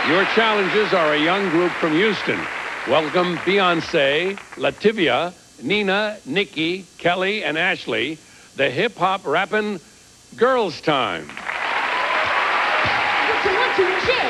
Your challengers are a young group from Houston. Welcome Beyonce, Lativia, Nina, Nikki, Kelly, and Ashley, the hip-hop rapping Girls Time. What you want to shit?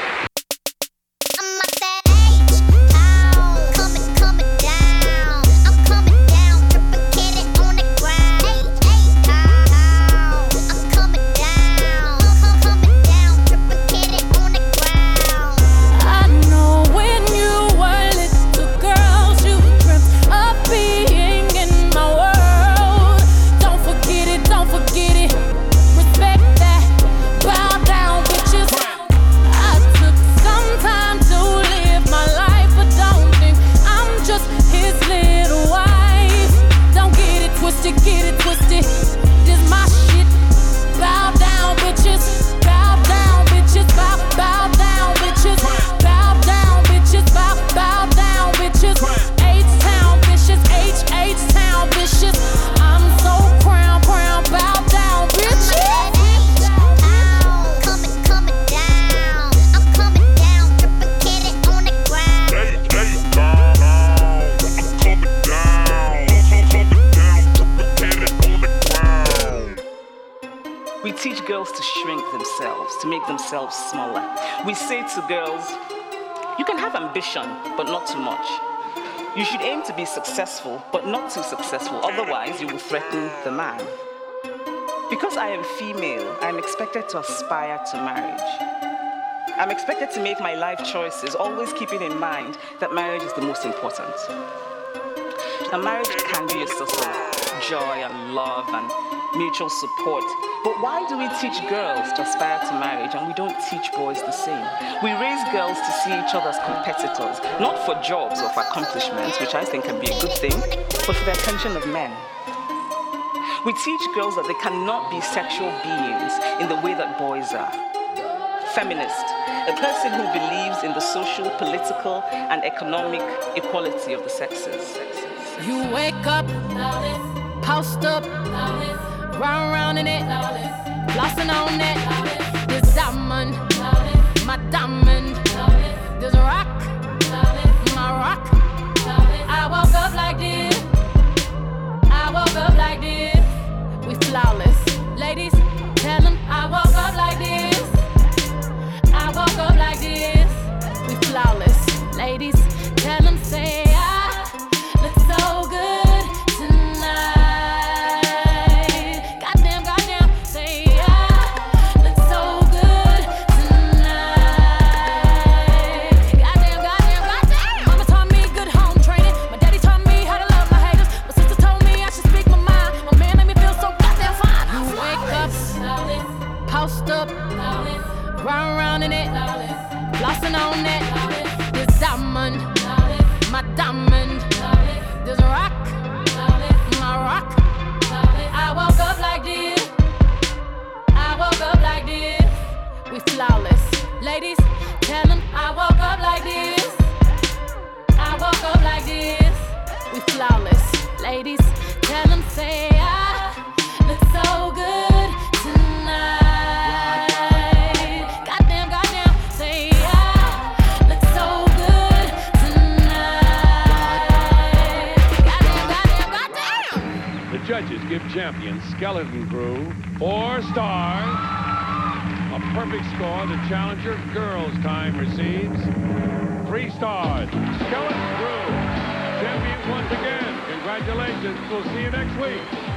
We teach girls to shrink themselves, to make themselves smaller. We say to girls, you can have ambition, but not too much. You should aim to be successful, but not too successful, otherwise you will threaten the man. Because I am female, I am expected to aspire to marriage. I'm expected to make my life choices, always keeping in mind that marriage is the most important. A marriage can be a source of joy and love and mutual support. But why do we teach girls to aspire to marriage and we don't teach boys the same? We raise girls to see each other as competitors, not for jobs or for accomplishments, which I think can be a good thing, but for the attention of men. We teach girls that they cannot be sexual beings in the way that boys are. Feminist, a person who believes in the social, political, and economic equality of the sexes. You wake up, post up, round round in it, flossing on it. This diamond, my diamond. This rock, my rock. I woke up like this. I woke up like this. We flawless, ladies. Tell them I woke up like this. I woke up like this. We flawless, ladies. Tell them say I look so good. Round in it, flossing on it. This diamond, my diamond. This rock, my rock. I woke up like this. I woke up like this. We flawless, ladies. Tell them I woke up like this. I woke up like this. We flawless, ladies. Tell them say I look so good tonight. Judges give champion Skeleton Crew 4 stars. A perfect score. The challenger Girls Time receives 3 stars. Skeleton Crew, champions once again. Congratulations. We'll see you next week.